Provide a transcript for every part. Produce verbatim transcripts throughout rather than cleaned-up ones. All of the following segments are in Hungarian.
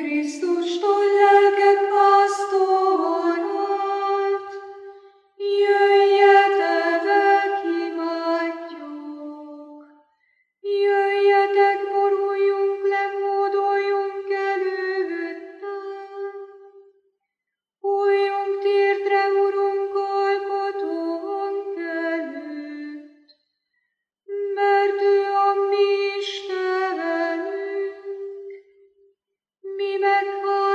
Krisztustól lelkek pásztorat, jöjjetek, imádjuk. Jöjjetek, boruljunk le, módoljunk előtte. Hulljunk térdre, Urunk, alkotónk előtt, mert ő a mi Istenünk, mi meg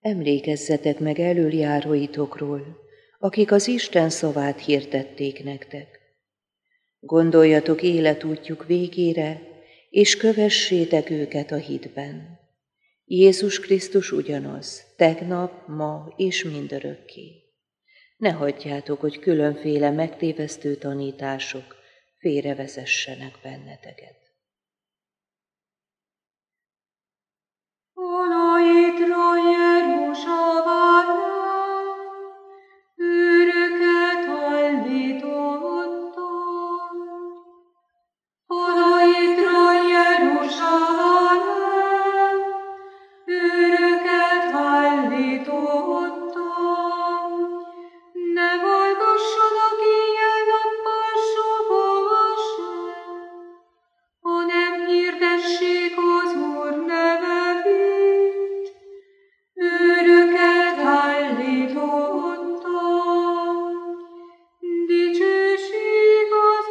Emlékezzetek meg elöljáróitokról, akik az Isten szavát hirdették nektek. Gondoljatok életútjuk végére, és kövessétek őket a hitben. Jézus Krisztus ugyanaz, tegnap, ma és mindörökké. Ne hagyjátok, hogy különféle megtévesztő tanítások félrevezessenek benneteket. Olaitra Jeruzsálemre, őröket állítottam. Olaitra Jeruzsálemre, őröket állítottam. Ne hallgassanak éjjel-nappal soha sem, hanem hirdessék az Úr nevét. Őröket állítottam. Dicsőség az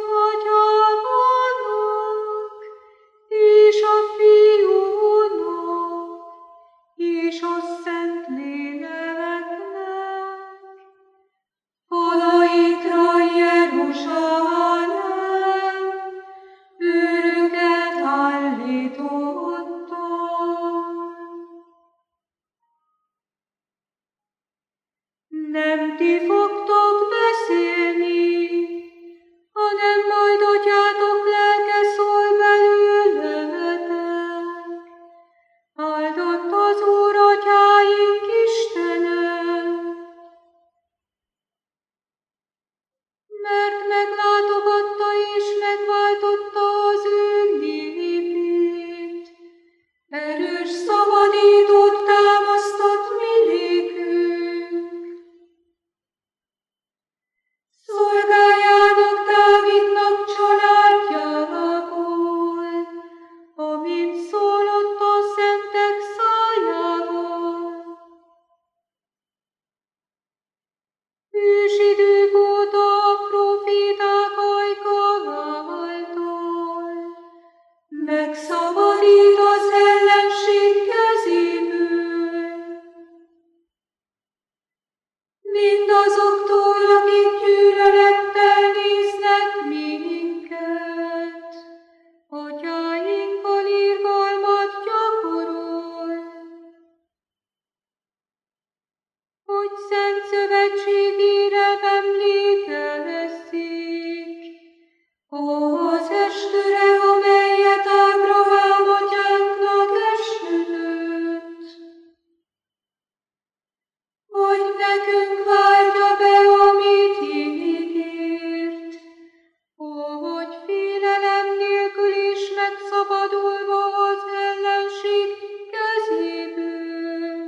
Atyának, és a Fiúnak, és a Szentléleknek. Olaitra Jeruzsálem, őröket állítottam. Nem ti fogtok beszélni, hanem majd Atyátok lelke szól belőletek. Áldott az Úr atyáink Istene, mert meglátogatta és megváltotta az ő népét. Erős szabadítót támasztott mi nékünk. Szolgájának Dávidnak családjából, amint szólott a szentek szájával. Ősidők óta a proféták ajka által megszabadít az ellenség kezéből. Mindazoktól, akik gyűlölettel néznek minket, atyáinkkal irgalmat gyakorol, hogy szent szövetségére emlékezzék az estőre, amelyet Ábrahám atyánknak esküdött, hogy nekünk váltja be, amit ígért, hogy félelem nélkül is megszabadulva az ellenség kezéből.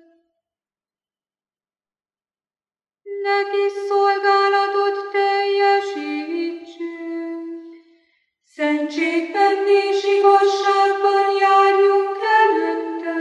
Neki szolgálatot teljesítsünk, szentségben és igazságban járjunk előtte.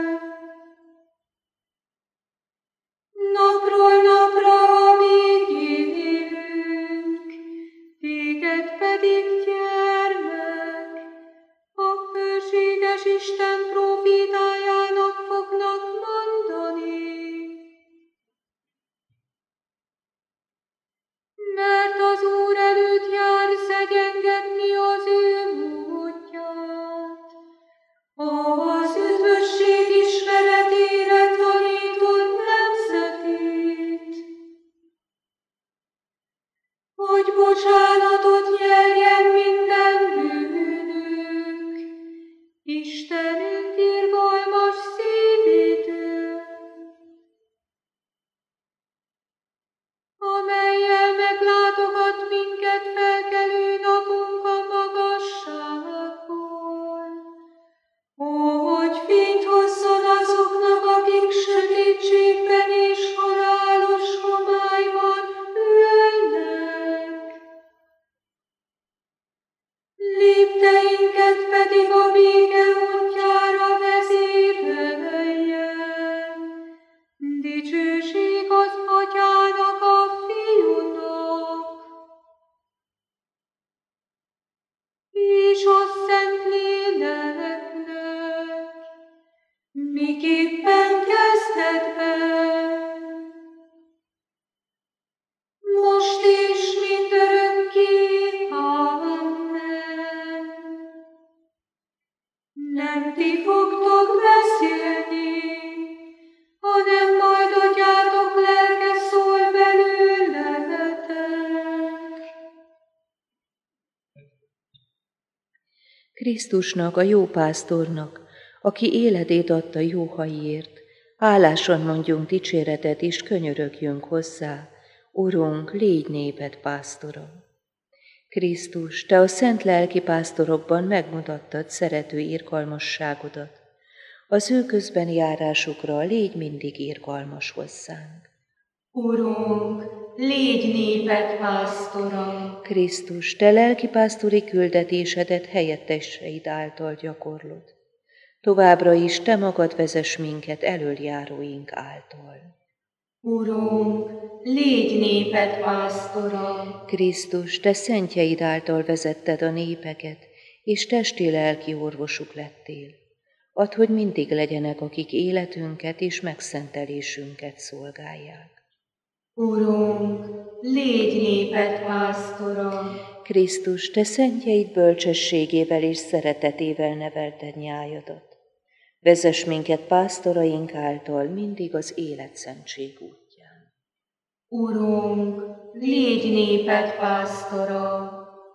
Napról napra, amíg élünk, téged pedig, gyermek, a hőséges Isten profétájának fognak mondani. Krisztusnak, a jó pásztornak, aki életét adta juhaiért, hálásan mondjunk dicséretet és könyörögjünk hozzá, Urunk, légy néped pásztora. Krisztus, te a szent lelki pásztorokban megmutattad szerető irgalmasságodat. Az ő közben járásukra légy mindig irgalmas hozzánk. Urunk, légy néped pásztora. Krisztus, te lelki pásztori küldetésedet helyetteseid által gyakorlod. Továbbra is te magad vezess minket elöljáróink által. Urunk, légy néped pásztora. Krisztus, te szentjeid által vezetted a népeket, és testi-lelki orvosuk lettél. Add, hogy mindig legyenek, akik életünket és megszentelésünket szolgálják. Urunk, légy néped pásztora. Krisztus, te szentjeid bölcsességével és szeretetével nevelted nyájadat. Vezess minket pásztoraink által mindig az életszentség útján. Urunk, légy néped pásztora.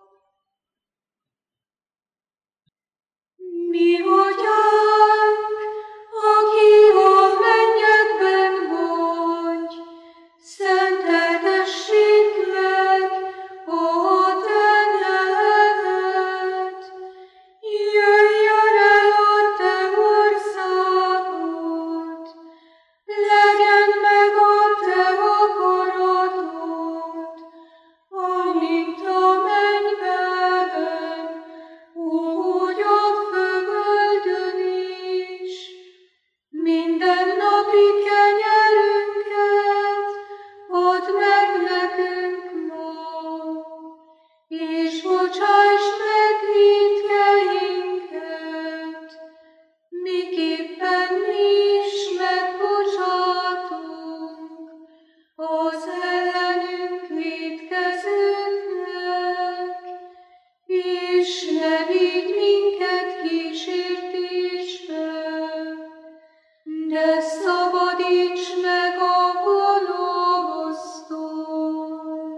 Mi Atyánk, aki a mennyekben vagy, szenteltessék meg a te neved. Jöjjön el a te országod, legyen meg a te akaratod, amint a mennyben, úgy a földön is. Minden napi kenyerünket add meg nekünk ma, és bocsásd meg vétkeinket, miképpen mi is megbocsátunk az ellenünk vétkezőknek, és ne vigy minket kísértésbe, de szabadíts meg a gonosztól.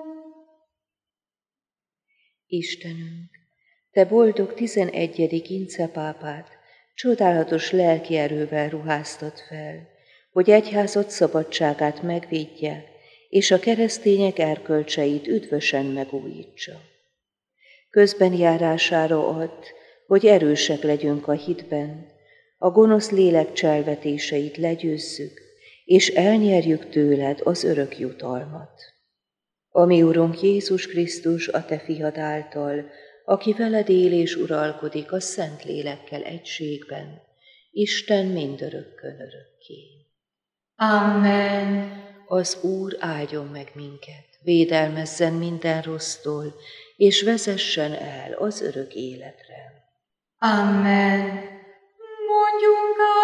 Istenünk, te boldog tizenegyedik incepápát csodálatos lelki erővel ruháztad fel, hogy egyházad szabadságát megvédje, és a keresztények erkölcseit üdvösen megújítsa. Közben járására add, hogy erősek legyünk a hitben, a gonosz lélek cselvetéseit legyőzzük, és elnyerjük tőled az örök jutalmat. Ami Urunk Jézus Krisztus, a te fiad által, aki veled él és uralkodik a szent lélekkel egységben, Isten mindörökkön örökké. Amen. Az Úr áldjon meg minket, védelmezzen minden rossztól, és vezessen el az örök életre. Amen. Mondjunk